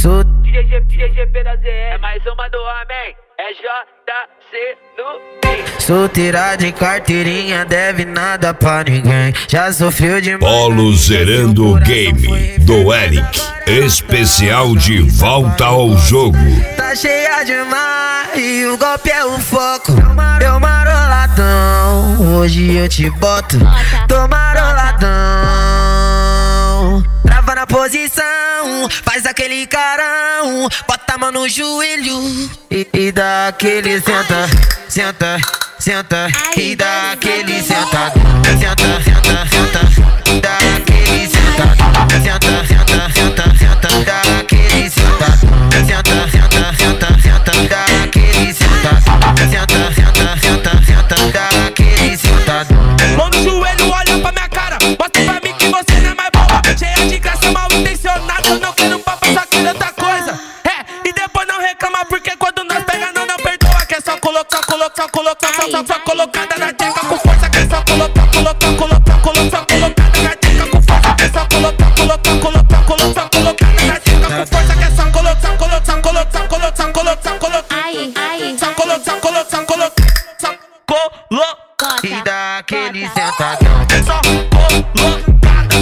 GGP da ZR, é mais uma do homem, é JC no beat. Solteira de carteirinha, deve nada pra ninguém. Já sofreu demais. Polo Zerando Game, do Eric. Especial de volta ao jogo. Tá cheia demais e o golpe é o foco. Eu maroladão, hoje eu te boto. Tô maroladão. Trava na posição, faz aquele carão. Bota a mão no joelho e dá aquele senta, senta, senta. E dá aquele sentadão. Senta, senta, senta. Dá aquele sentadão. Senta, senta, senta, senta. Dá aquele sentadão. Senta, senta, senta, senta. Dá aquele sentadão. Senta, senta, senta, senta. Dá aquele sentadão. Mão no joelho, olha pra minha cara. Mostra pra mim que você não é mais boba. Cheia de graça, mal intencionada. Eu não quero papo, só quero outra coisa. É, e depois não reclama, porque quando nós pega não perdoa. Que é só colocar, só colocada na tcheca com força. Que é só colocar, só colocada na tcheca com força. Que é só colocar, só colocada na tcheca com força. Que é só colocar, e dá aquele sentadão. só colocada,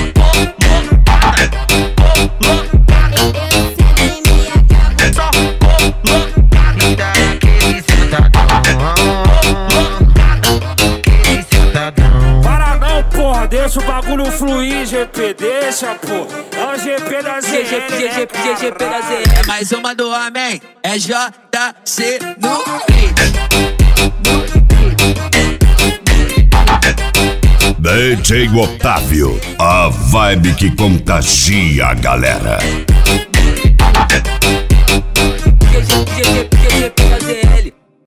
só E dá aquele sentadão. Aquele sentadão. Para não, porra, deixa o bagulho fluir, GP, deixa, pô. É o GP da ZR. GGP da ZR, é mais uma do homem, é JC no beat. DJ Otávio, a vibe que contagia a galera.